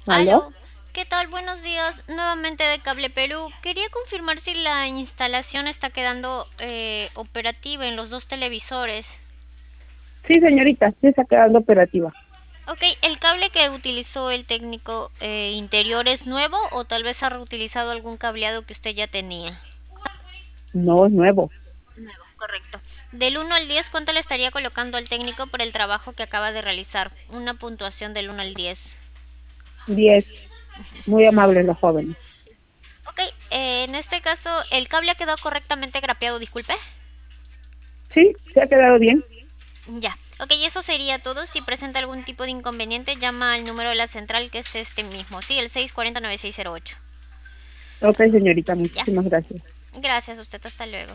¿Aló? Aló, ¿qué tal? Buenos días, nuevamente de Cable Perú. Quería confirmar si la instalación está quedando operativa en los dos televisores. Sí, señorita, sí está quedando operativa. Ok, ¿el cable que utilizó el técnico interior es nuevo o tal vez ha reutilizado algún cableado que usted ya tenía? No es nuevo. Nuevo, correcto. Del 1 al 10, ¿cuánto le estaría colocando al técnico por el trabajo que acaba de realizar? Una puntuación del 1 al 10. 10. Muy amables los jóvenes. Ok, en este caso, ¿el cable ha quedado correctamente grapeado? Disculpe. Sí, se ha quedado bien. Ya, ok, eso sería todo. Si presenta algún tipo de inconveniente, llama al número de la central que es este mismo, sí, el 640-9608. Ok, señorita, Ya, muchísimas gracias. gracias a usted, hasta luego.